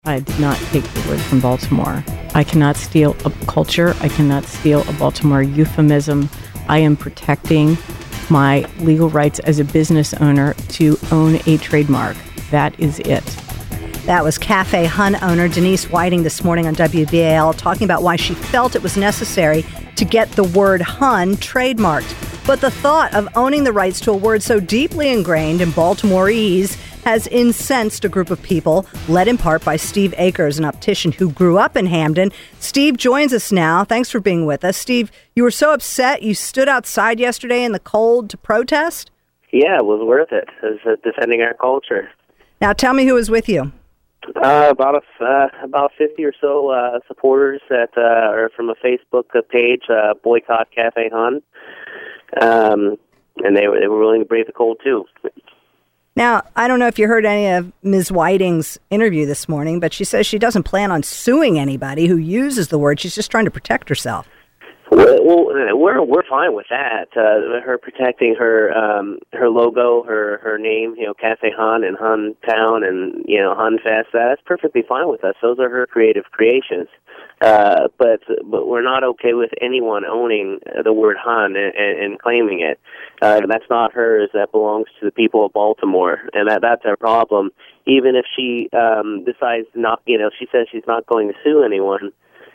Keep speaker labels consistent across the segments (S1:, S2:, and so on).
S1: I did not take the word from Baltimore. I cannot steal a culture. I cannot steal a Baltimore euphemism. I am protecting my legal rights as a business owner to own a trademark. That is it.
S2: That was Cafe Hun owner Denise Whiting this morning on WBAL talking about why she felt it was necessary to get the word Hun trademarked. But the thought of owning the rights to a word so deeply ingrained in Baltimoreese has incensed a group of people, led in part by Steve Akers, an optician who grew up in Hamden. Steve joins us now. Thanks for being with us. Steve, you were so upset you stood outside yesterday in the cold to protest?
S3: Yeah, it was worth it. It was defending our culture.
S2: Now tell me who was with you.
S3: About 50 or so supporters that are from a Facebook page, Boycott Cafe Hun, and they were willing to brave the cold too.
S2: Now, I don't know if you heard any of Ms. Whiting's interview this morning, but she says she doesn't plan on suing anybody who uses the word. She's just trying to protect herself.
S3: Well, we're fine with that. Her protecting her logo, her name, Cafe Hun and Hun Town and Hun Fest. That's perfectly fine with us. Those are her creative creations. But we're not okay with anyone owning the word Hun and claiming it. That's not hers. That belongs to the people of Baltimore, and that's our problem. Even if she decides not, she says she's not going to sue anyone.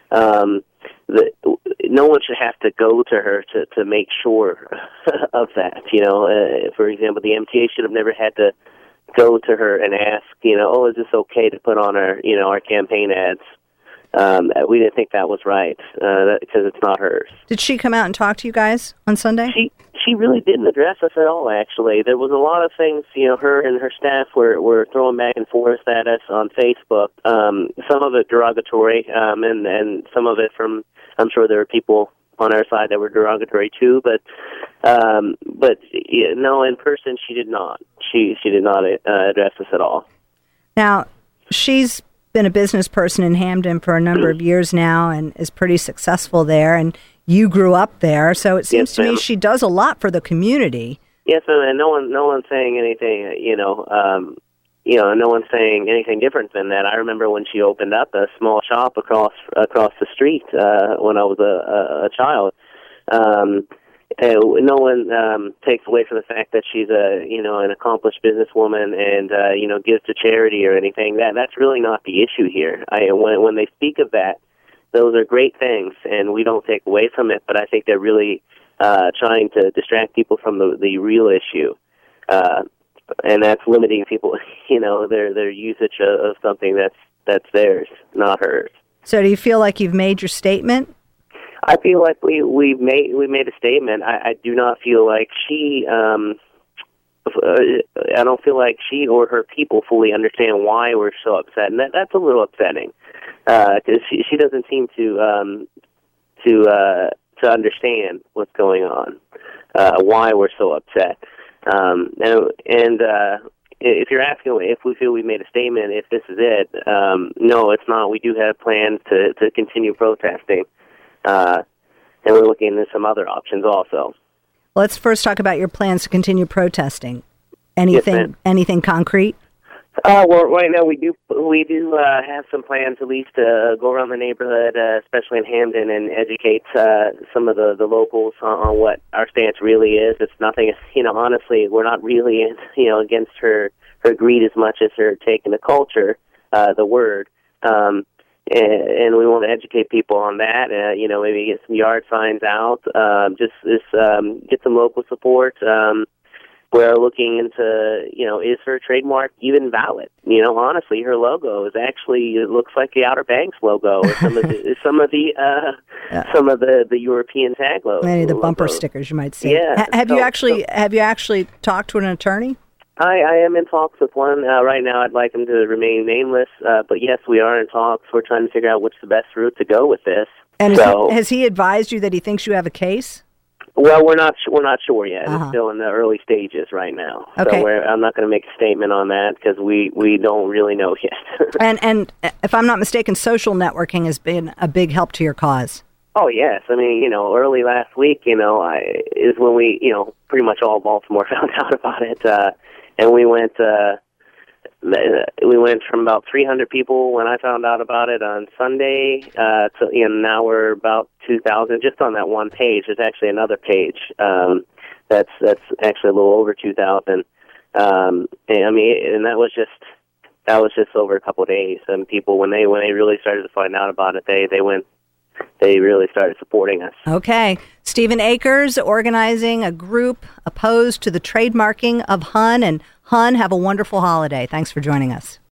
S3: No one should have to go to her to make sure of that. For example, the MTA should have never had to go to her and ask, is this okay to put on our campaign ads? We didn't think that was right because it's not hers.
S2: Did she come out and talk to you guys on Sunday?
S3: She really didn't address us at all, actually. There was a lot of things, her and her staff were throwing back and forth at us on Facebook. Some of it derogatory, and some of it from, I'm sure there were people on our side that were derogatory too, but no, in person she did not. She did not address us at all.
S2: Now, she's been a business person in Hamden for a number of years now and is pretty successful there, and you grew up there, so it seems to me she does a lot for the community. Yes, ma'am, and no one's saying anything, no one's saying anything different than that. I remember when she opened up a small shop across the street when I was a child. No one takes away from the fact that she's an accomplished businesswoman and gives to charity or anything. That's really not the issue here. When they speak of that, those are great things, and we don't take away from it. But I think they're really trying to distract people from the real issue, and that's limiting people, their usage of something that's theirs, not hers. So, do you feel like you've made your statement? I feel like we made a statement. I do not feel like she. I don't feel like she or her people fully understand why we're so upset, and that's a little upsetting because she doesn't seem to understand what's going on, why we're so upset, and if you're asking if we feel we made a statement, if this is it, no, it's not. We do have plans to continue protesting. And we're looking into some other options also. Let's first talk about your plans to continue protesting. Anything concrete? Well, right now we do have some plans at least to go around the neighborhood, especially in Hamden, and educate some of the locals on what our stance really is. It's nothing, honestly, we're not really, against her greed as much as her taking the culture, the word. And we want to educate people on that. Maybe get some yard signs out. Just get some local support. We're looking into, is her trademark even valid? Honestly, her logo is actually, it looks like the Outer Banks logo, or some of the European tag logos. Maybe the bumper stickers, you might say. Yeah. Have you actually talked to an attorney? I am in talks with one. Right now I'd like him to remain nameless, but yes, we are in talks. We're trying to figure out what's the best route to go with this. And has he advised you that he thinks you have a case? Well, we're not sure yet. It's still in the early stages right now. Okay. So I'm not going to make a statement on that because we don't really know yet. and if I'm not mistaken, social networking has been a big help to your cause. Oh, yes. I mean, early last week, is when we, pretty much all Baltimore found out about it. And we went, we went from about 300 people when I found out about it on Sunday to, now we're about 2,000 just on that one page. There's actually another page that's actually a little over 2,000. And that was just over a couple of days. And people, when they really started to find out about it, they really started supporting us.
S4: Okay. Stephen Akers organizing a group opposed to the trademarking of Hun. And Hun, have a wonderful holiday. Thanks for joining us.